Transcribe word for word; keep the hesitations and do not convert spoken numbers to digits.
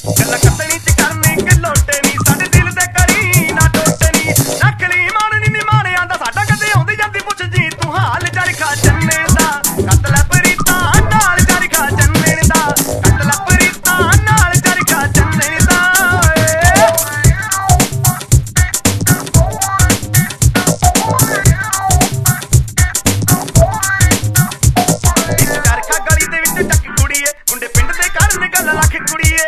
गल्ला कतनी च करनी कि लोटे नी साडे दिल दे करी ना टोटे नी नकली माननी नी माने आंदा साडा कदे आउंदी जांदी पुछ जी तू हाल चरखा चन्ने दा कत लै प्रीतां नाल चरखा चन्ने दा कत लै प्रीतां नाल चरखा चन्ने दा चरखा गली दे विच टक कुड़ीए मुंडे पिंड दे करन गल लख कुड़ीए